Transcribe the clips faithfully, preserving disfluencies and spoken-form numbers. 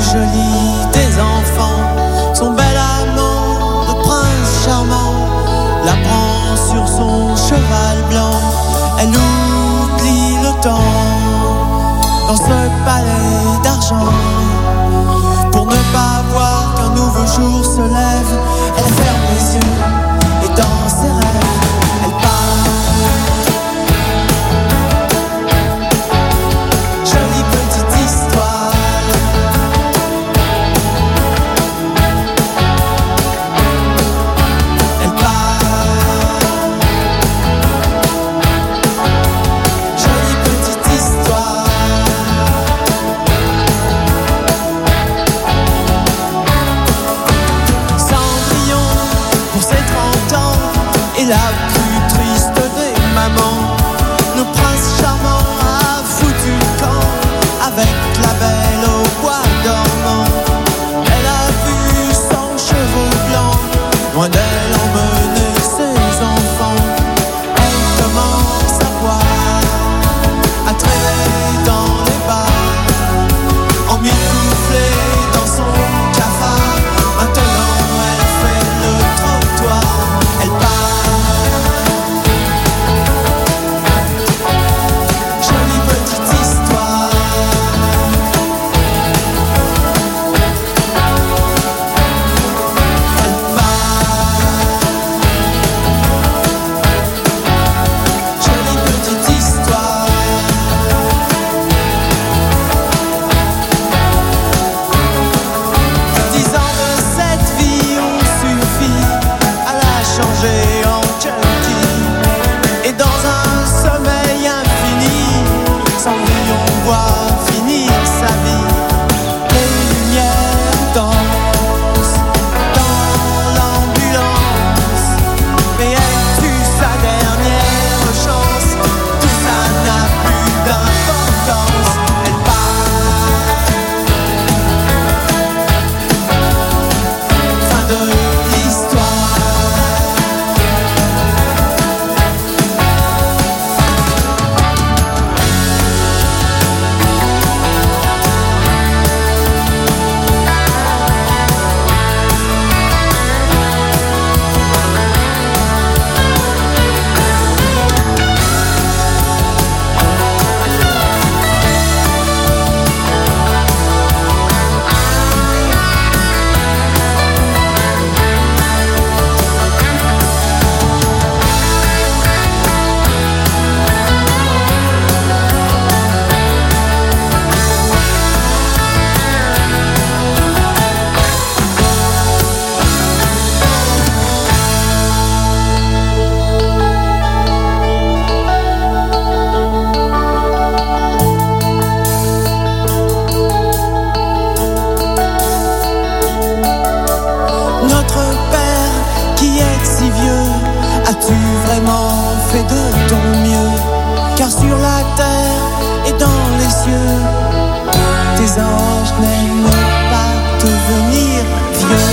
jolie des enfants, son bel amant, le prince charmant, la prend sur son cheval blanc. Elle oublie le temps dans ce palais d'argent. Pour ne pas voir qu'un nouveau jour se lève, elle ferme les yeux et dans ses rêves, elle part. Jolie petite histoire. Elle part. Jolie petite histoire. Cendrillon pour ses trente ans est la plus triste des mamans. Le prince charmant a foutu le camp avec la belle au bois dormant. Elle a vu son cheveu blanc loin d'elle emmener ses enfants. Elle commence à boire, à traîner dans les bars, emmitouflée dans son cafard. Maintenant elle fait le trottoir, elle part. Jolie petite histoire. Elle part. Jolie petite histoire. Dix ans de cette vie ont suffi à la changer en junkie. Et dans un sommeil infini, Cendrillon voit finir sa vie. Les lumières dansent dans l'ambulance, mais elle tue sa dernière chance. Tout ça n'a plus d'importance. Elle part. Fin de l'histoire. Notre Père qui est si vieux, as-tu vraiment fait de ton mieux? Car sur la terre et dans les cieux, tes anges n'aiment pas devenir vieux.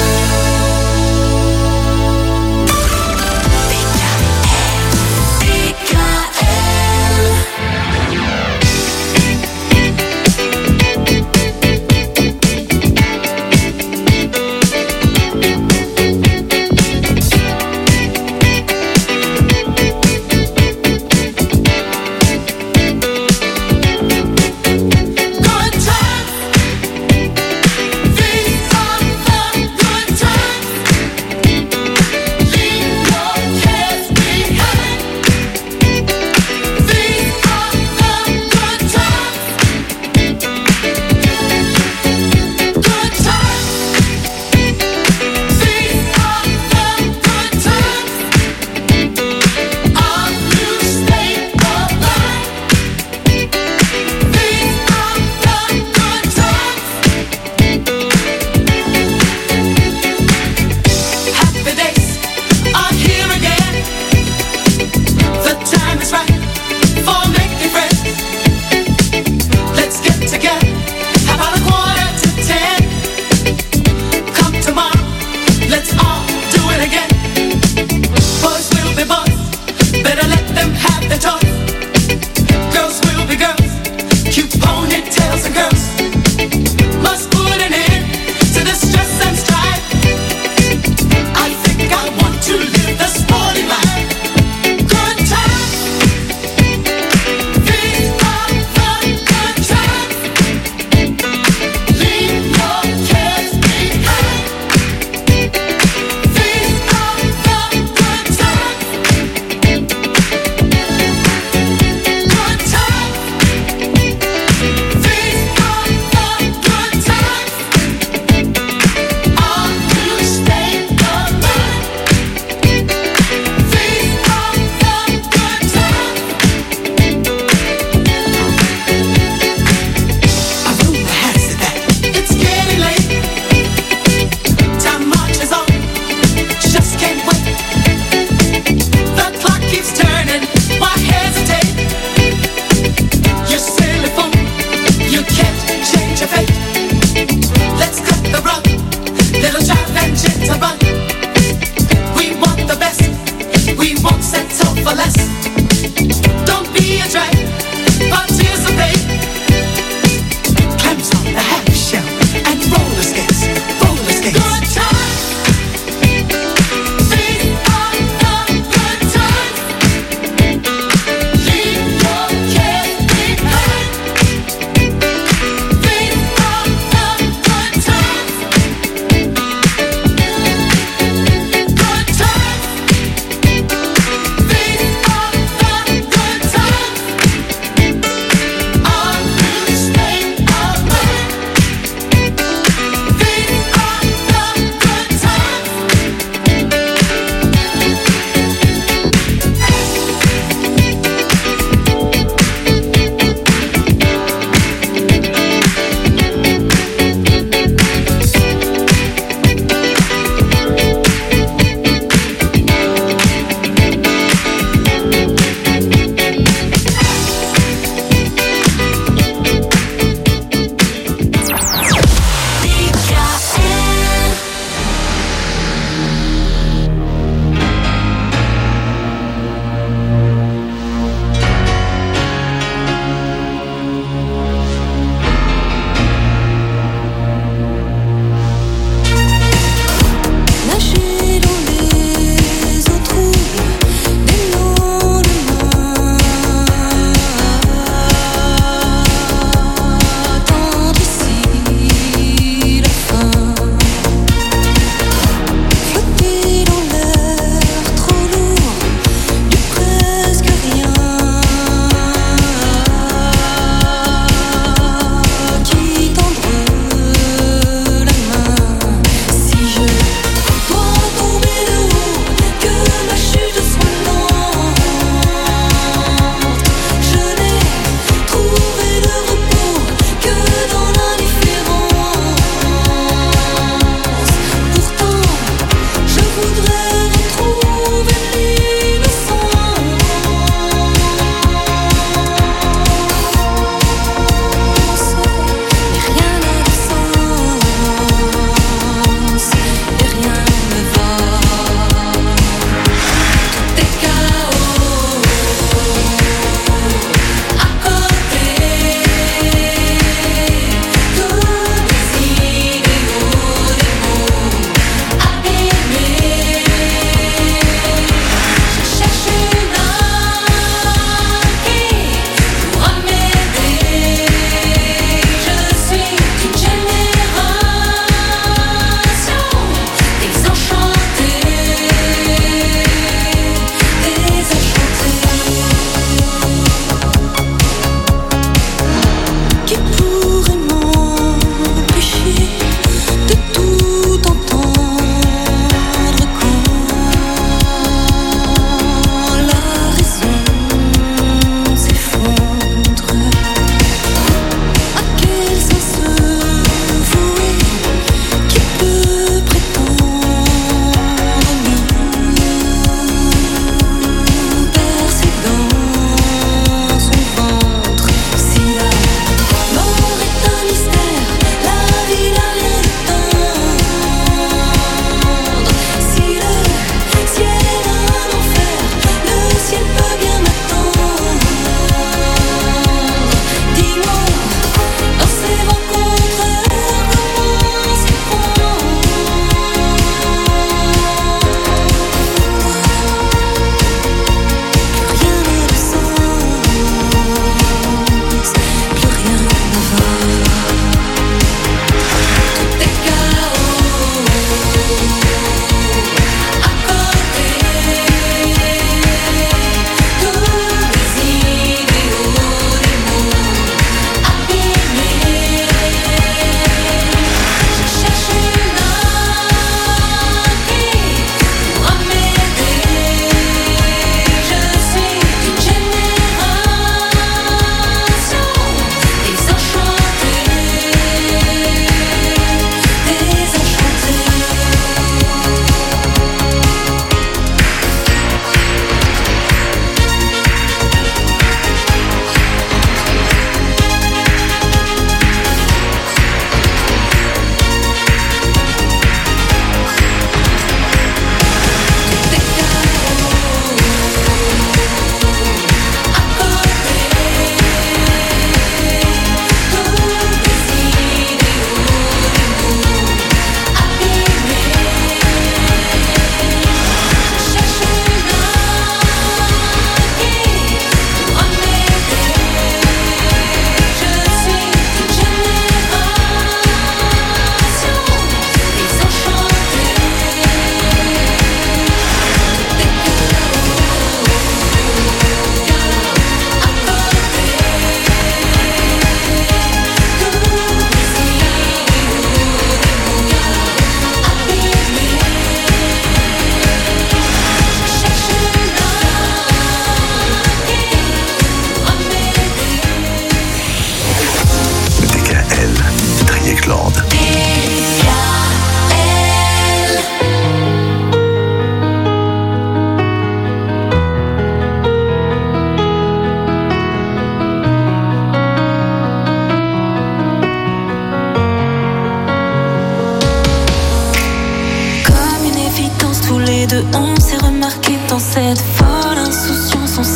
Good times.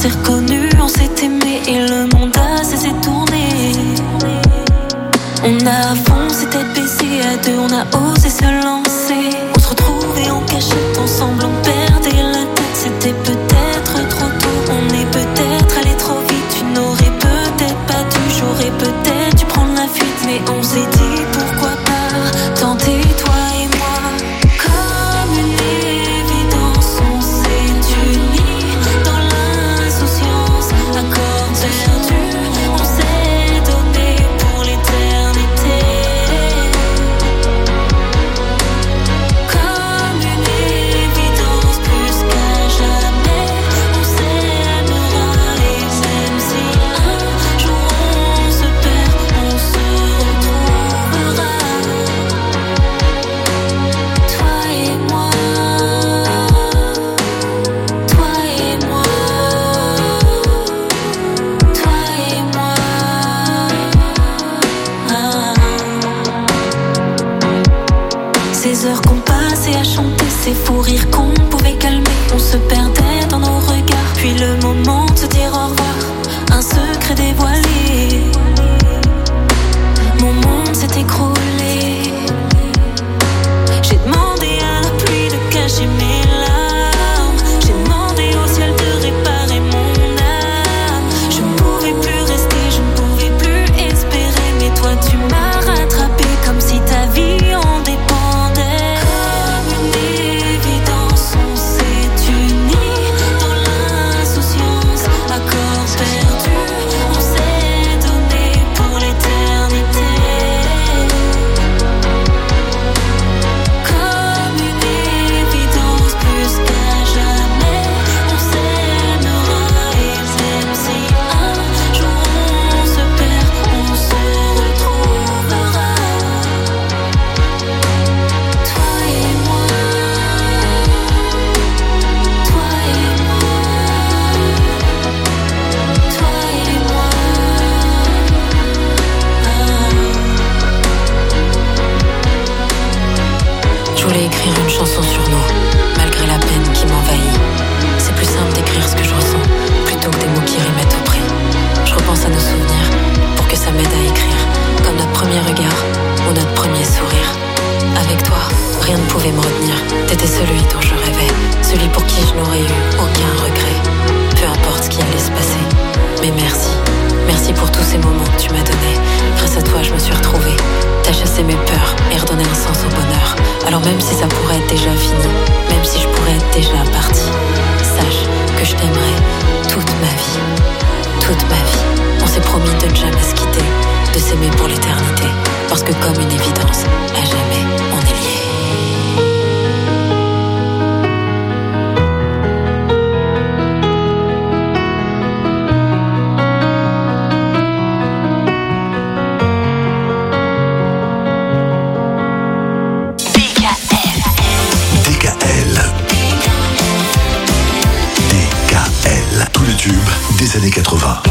s'est reconnus, on s'est aimé et le monde a cessé de tourner. On a foncé tête baissée à deux, on a osé se lancer. On se retrouvait en cachette ensemble, on perdait la tête. C'était peut-être trop tôt, on est peut-être allé trop vite. Tu n'aurais peut-être pas dû, j'aurais peut-être dû prendre la fuite. Mais on s'est dit pourquoi pas tenter toi et moi. Comme une évidence, on s'est unis dans l'insouciance. Accords perdus, on s'est donné pour l'éternité. Comme une évidence, plus qu'à jamais, on s'aimera. Et même si un jour on se perd, on se retrouvera. Toi et moi, toi et moi, toi et moi. Ah. Ces heures qu'on passait à chanter, ces fous rires qu'on pouvait calmer, on se perdait dans nos regards. Puis le moment de se dire au revoir, un secret dévoilé. Mon monde s'est écroulé. J'ai demandé à la pluie de cacher mes larmes. J'ai demandé au ciel de réparer mon âme. Je ne pouvais plus rester, je ne pouvais plus espérer. Mais toi tu m'as rattrapé comme si ta vie en dépendait. Comme une évidence, on s'est unis dans l'insouciance. Accords perdus, on s'est donné pour l'éternité. Comme une évidence, plus qu'à jamais, on s'aimera. Et même si un jour on se perd, on se retrouvera. Toi et moi, toi et moi, toi et moi. Je voulais écrire une chanson sur nous, malgré la peine qui m'envahit. C'est plus simple d'écrire ce que je ressens, plutôt que des mots qui riment à tout prix. Je repense à nos souvenirs, pour que ça m'aide à écrire, comme notre premier regard, ou notre premier sourire. Avec toi, rien ne pouvait me retenir. T'étais celui dont je rêvais, celui pour qui je n'aurais eu aucun regret. Peu importe ce qui allait se passer. Mais merci, merci pour tous ces moments que tu m'as donnés. Grâce à toi, je me suis retrouvée. T'as chassé mes peurs et redonné un sens au bonheur. Alors même si ça pourrait être déjà fini, même si je pourrais être déjà partie, sache que je t'aimerai toute ma vie. Toute ma vie. On s'est promis de ne jamais se quitter, de s'aimer pour l'éternité. Parce que comme une évidence, à jamais, on est liés. D K L. D K L. Tous les tubes des années quatre-vingts.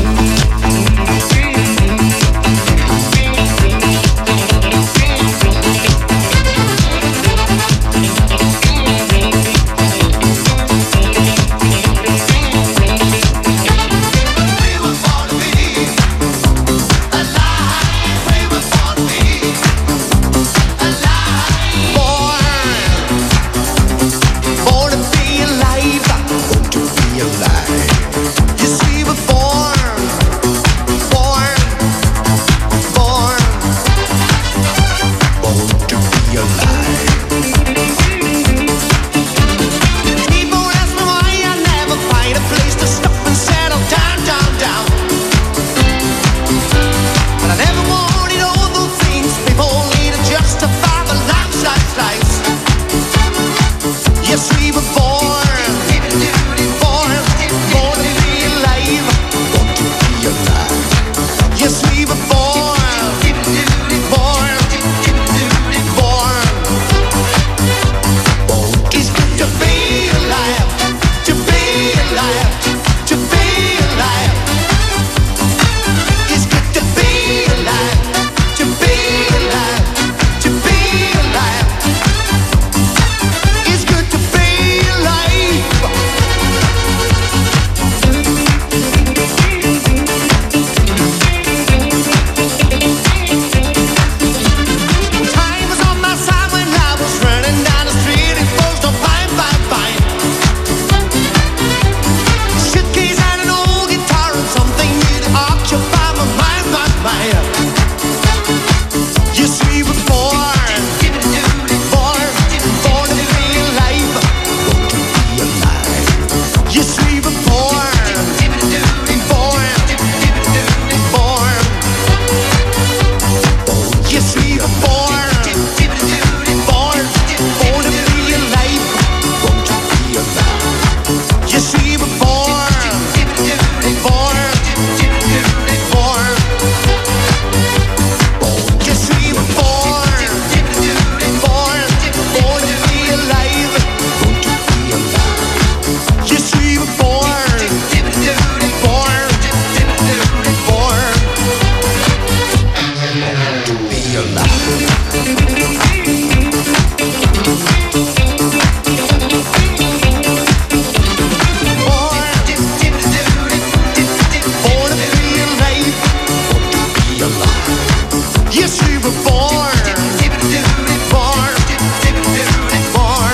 Yes, you were born. Born. Born.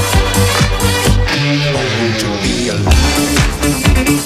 Born to be alive.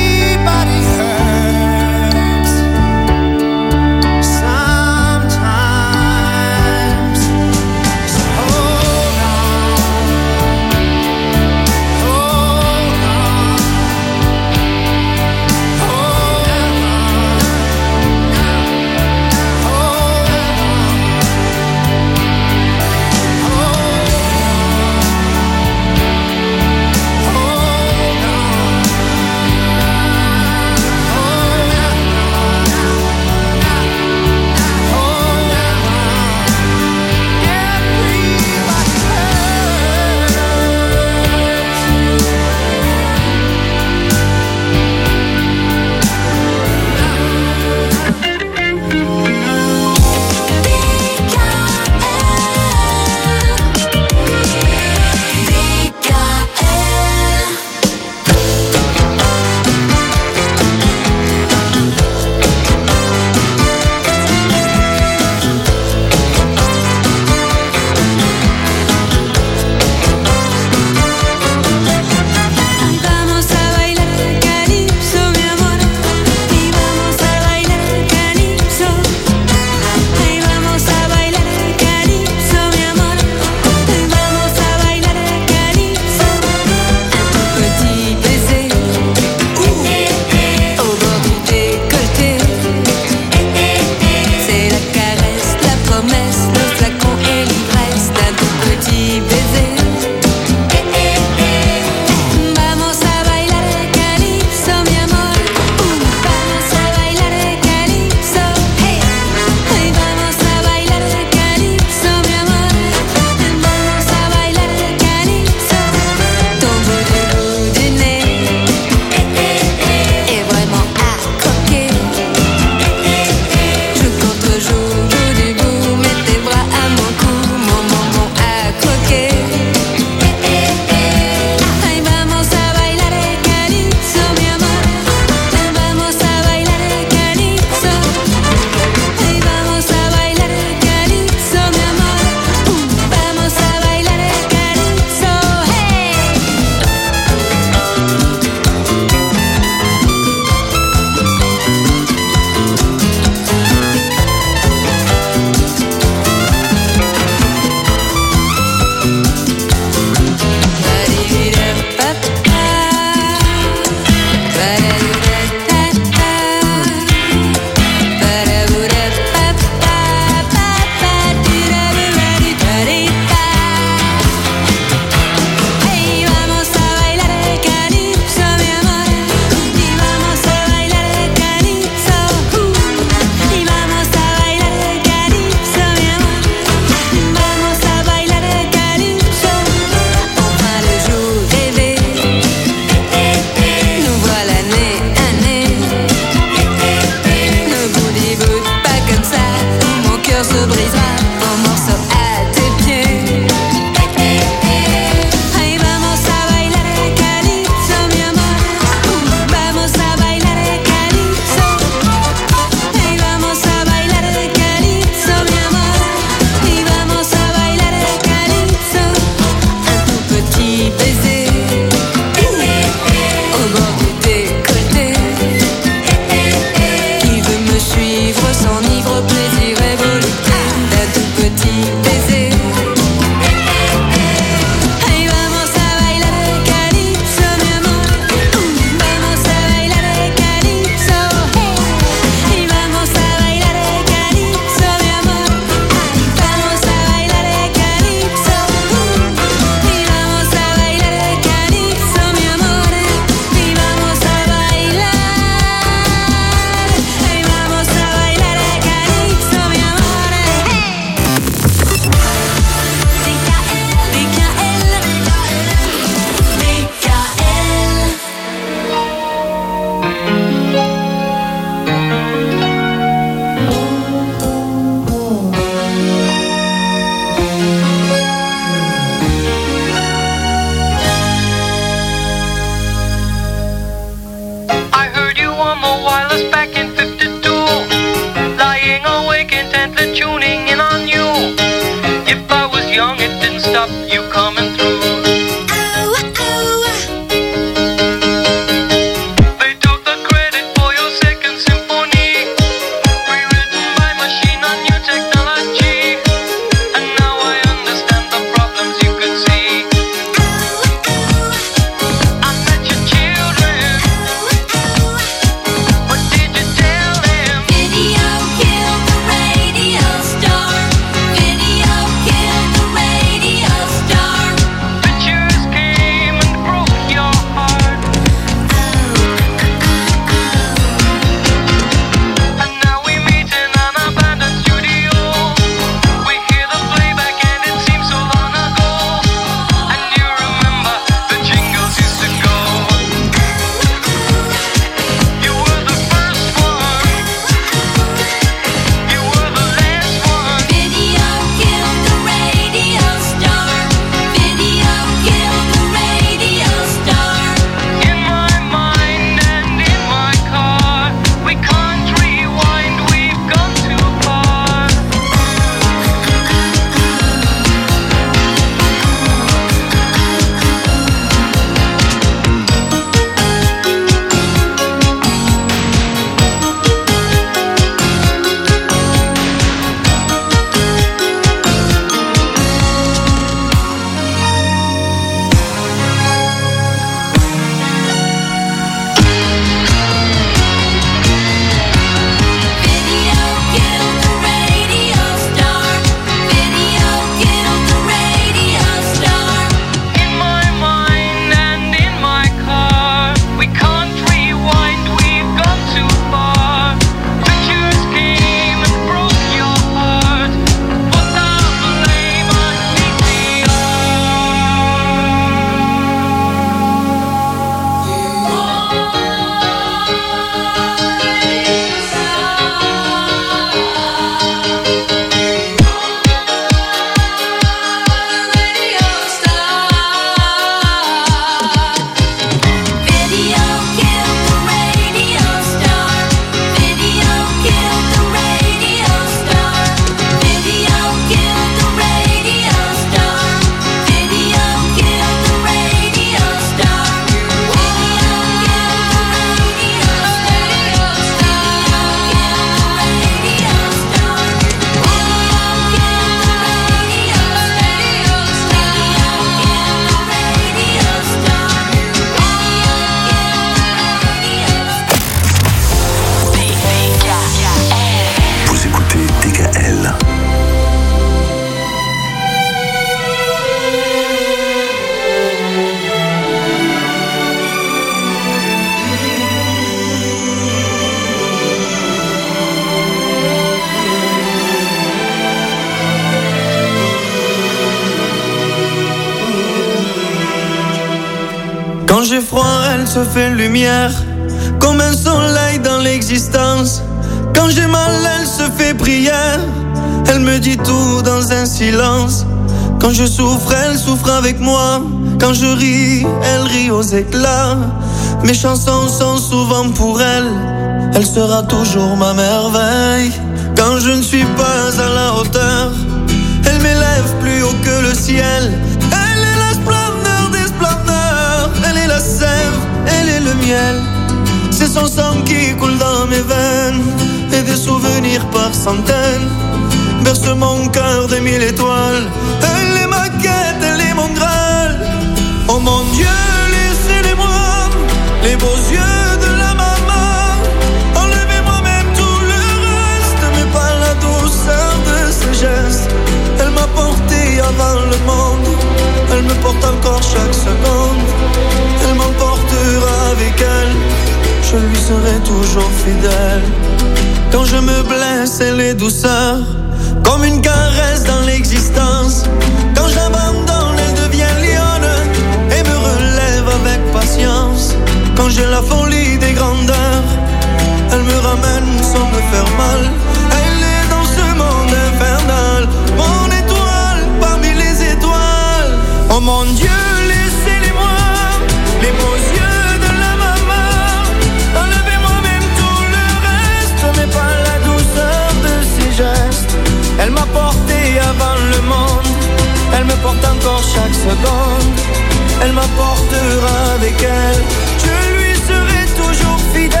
Quand j'ai froid, elle se fait lumière, comme un soleil dans l'existence. Quand j'ai mal, elle se fait prière, elle me dit tout dans un silence. Quand je souffre, elle souffre avec moi. Quand je ris, elle rit aux éclats. Mes chansons sont souvent pour elle, elle sera toujours ma merveille. Quand je ne suis pas à la hauteur, elle m'élève plus haut que le ciel. Elle est la splendeur des splendeurs, elle est la sève, elle est le miel. C'est son sang qui coule dans mes veines, et des souvenirs par centaines berce mon cœur des mille étoiles. Elle est ma quête, elle est mon Graal. Oh mon Dieu, laissez-les-moi, les beaux yeux de la maman. Enlevez-moi même tout le reste, mais pas la douceur de ses gestes. Elle m'a porté avant le monde, elle me porte encore chaque seconde. Elle m'emportera avec elle, je lui serai toujours fidèle. Quand je me blesse, elle est douceur, comme une caresse dans l'existence. Quand j'abandonne, elle devient lionne et me relève avec patience. Quand j'ai la folie des grandeurs, elle me ramène sans me faire mal. Elle est dans ce monde infernal, mon étoile parmi les étoiles. Oh mon Dieu, laissez-les-moi, les beaux yeux de la maman. Enlevez-moi même tout le reste, mais pas la douceur de ses gestes. Elle m'a porté avant le monde, elle me porte encore chaque seconde. Elle m'apportera avec elle, je lui serai toujours fidèle.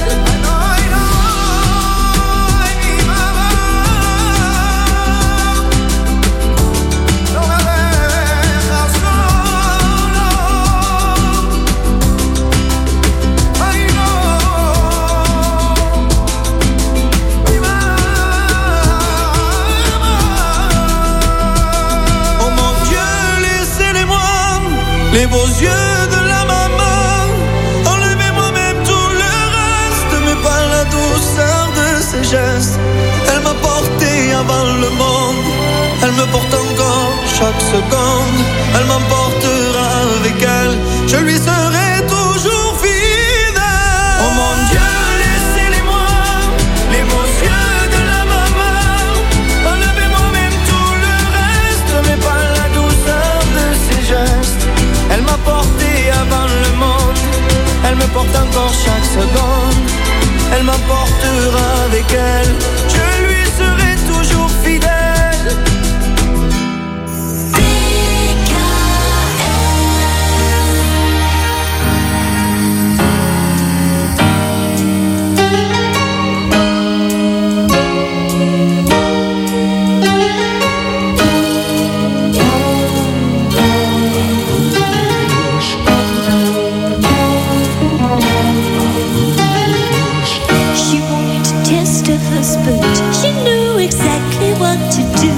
Les beaux yeux de la maman, enlevez-moi même tout le reste, mais pas la douceur de ses gestes. Elle m'a porté avant le monde, elle me porte encore chaque seconde. Elle m'emportera avec elle, je lui serai toujours fidèle. Oh mon Dieu, laissez-les-moi, les beaux yeux de la maman. Enlevez-moi même tout le reste, mais pas la douceur de ses gestes. Elle m'a porté avant le monde, elle me porte encore chaque seconde. Elle m'emportera avec elle, je lui serai toujours fidèle. Husband, she knew exactly what to do.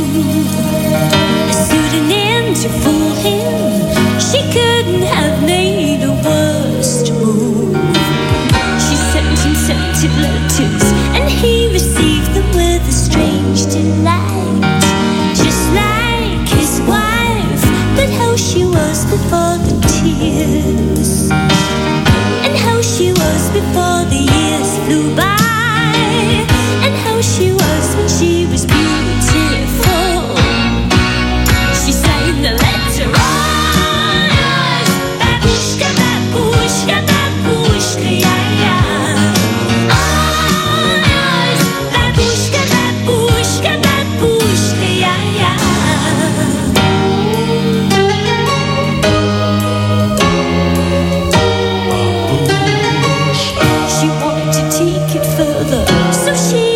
A pseudonym to fool him, she couldn't have made a worse move. She sent him scented letters, and he received them with a strange delight. Just like his wife, but how she was before the tears, and how she was before the years flew by. She was when she was beautiful. She signed the letter on us. Babushka, babushka, babushka, yeah, yeah. On us. Babushka, babushka, babushka, yeah, yeah. She wanted to take it further, so she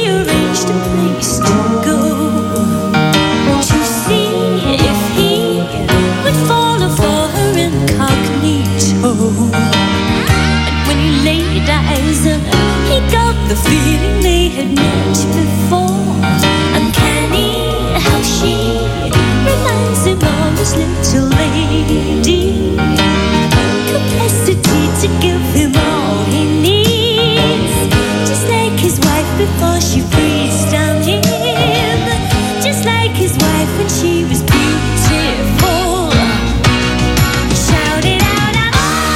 the feeling they had met before. Uncanny how she reminds him of his little lady. Capacity to give him all he needs, just like his wife before she breathed on him, just like his wife when she was beautiful. Shout it out, I'm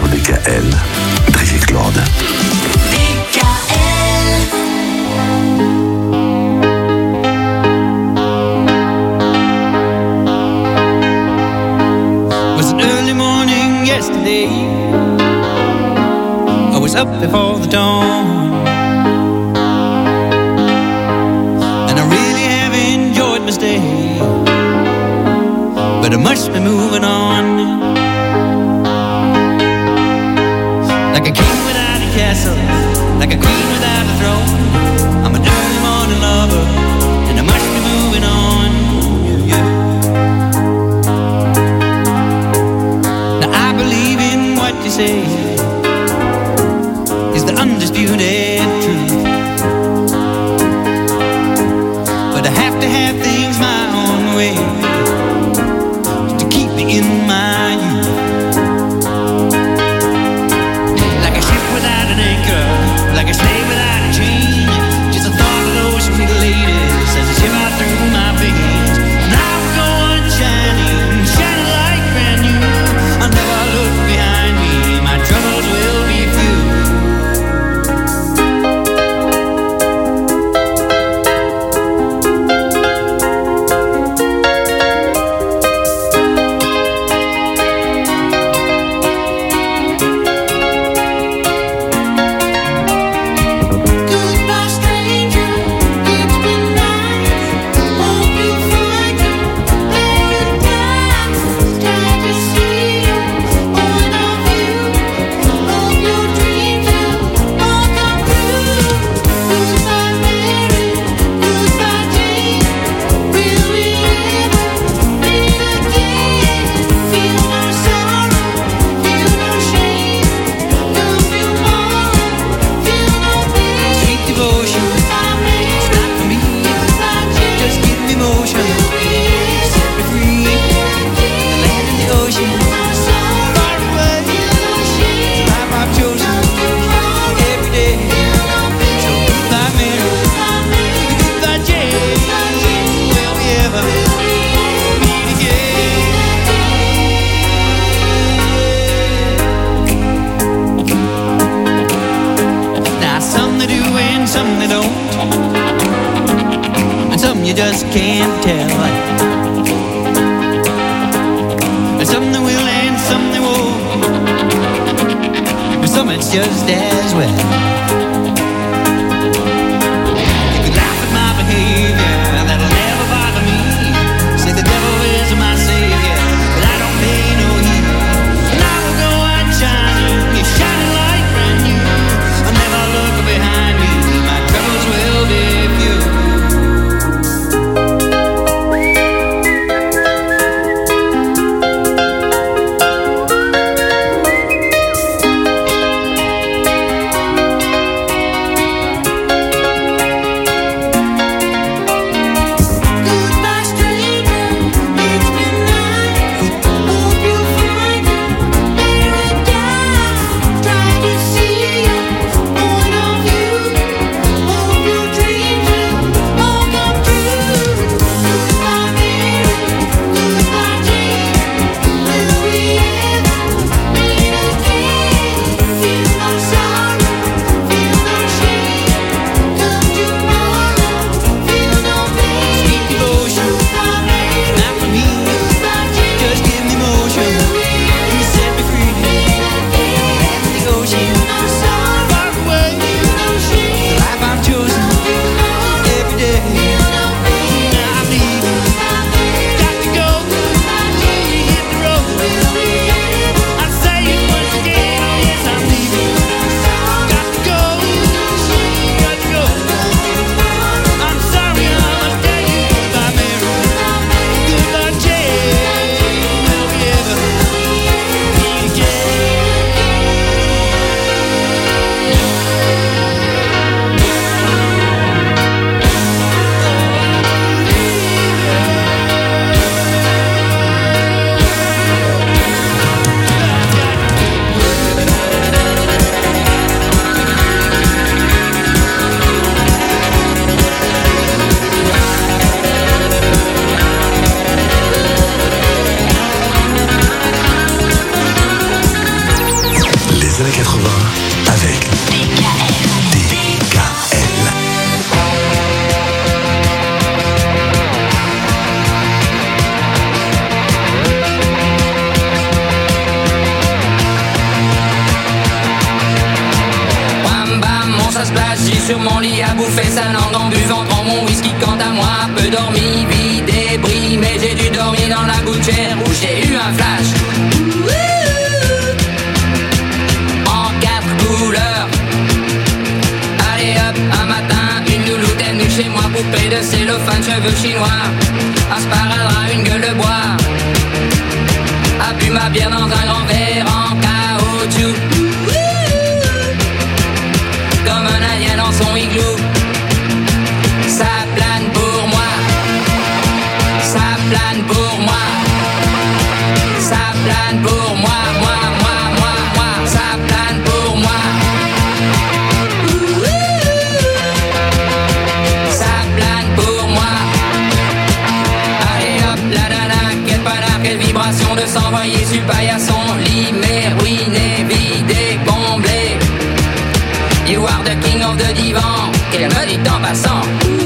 D K L. Dries et Claude. Yesterday, I was up before the dawn, and I really have enjoyed my stay, but I must be moving on. Like a king without a castle, like a queen without a throne, I'm an early morning lover, and I must be moving on. Yeah. You say is the undisputed truth, but I have to have things my own way to keep me in my youth. Like a ship without an anchor, like a slave without a chain, just the thought of those sweet ladies as I shiver through my veins. And I will go on shining, shining like brand new. I'll never look behind me, my troubles will be few. You just can't tell. And some they will and some they won't, but some it's just as well. You can laugh at my behavior, that'll never bother me. Say the devil is my savior, but I don't pay no heed. And I will go out shining, you're shining like brand new. I'll never look behind me, my troubles will be few. sur mon lit à bouffer sa langue en buvant grand mon whisky. Quant à moi, peu dormi, vie débris, mais j'ai dû dormir dans la gouttière où j'ai eu un flash. En quatre couleurs. Allez hop, un matin, une louloute est venue chez moi, poupée de cellophane, cheveux chinois, un sparadrap, une gueule de bois. A bu ma bière dans un grand verre en caoutchouc, comme un alien dans son igloo. Ça plane pour moi, ça plane pour moi, ça plane pour moi, moi, moi, moi, moi, ça plane pour moi. Ça plane pour moi. Allez hop, la nana, quelle panard, quelle vibration de s'envoyer sur paillasson, limé, ruiné, vidé, comblé. You are the king of the divan, qu'elle me dit en passant.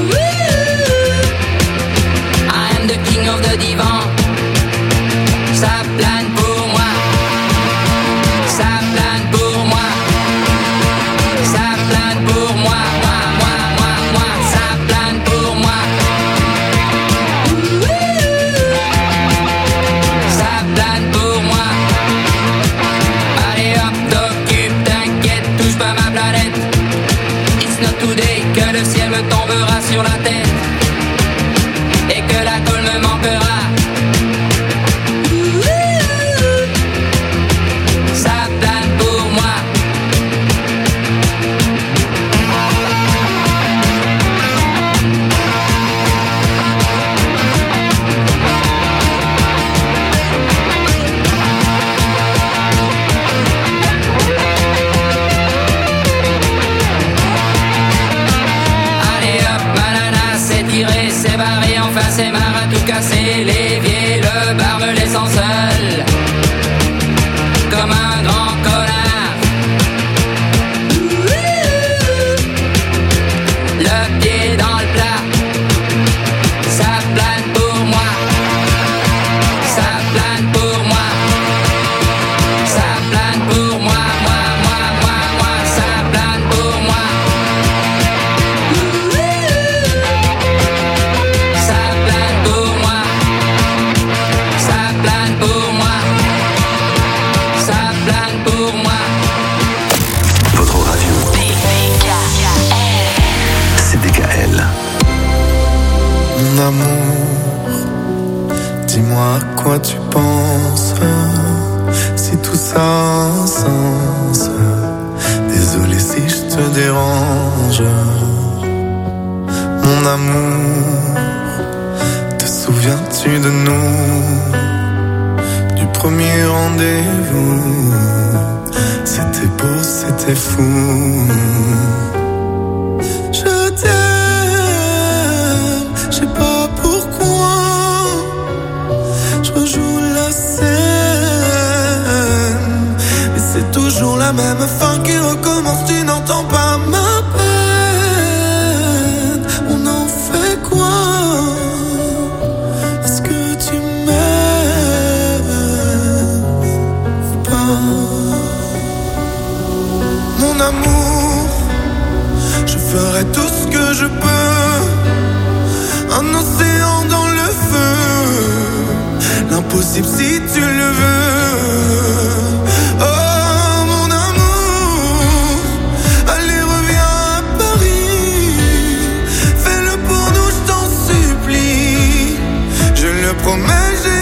I am the king of the divan. Ça plane pour moi, ça plane pour moi, ça plane pour moi, moi, moi, moi, moi, ça plane pour moi. Ça plane pour moi. Allez hop, t'occupe, t'inquiète, touche pas ma planète. It's not today que le ciel me tombera sur la tête et que la colle me manquera. Ça plane pour moi. Allez hop, banana, c'est tiré, c'est barré, enfin c'est marre à tout casser. L'évier, le bar me laissant seul, comme un grand connard. Le pied dans le plat, ça plane pour moi, ça plane pour moi, ça plane pour moi, moi, moi, moi, moi, ça plane pour moi. Ça plane pour moi, ça plane pour moi, ça plane pour moi. Votre radio. C'est D K L. Mon amour, dis-moi à quoi tu penses, si tout ça a un sens. Désolé si je te dérange. Mon amour, te souviens-tu de nous, du premier rendez-vous? C'était beau, c'était fou. Je t'aime, je sais pas pourquoi. Je rejoue la scène, mais c'est toujours la même fin qui recommence. Tu n'entends pas ma peine. On en fait quoi? Est-ce que tu m'aimes ou pas? Mon amour, je ferai tout ce que je peux. Un océan dans le feu, l'impossible si tu le veux. Oh mon amour, allez reviens à Paris, fais-le pour nous, je t'en supplie. Je le promets, j'ai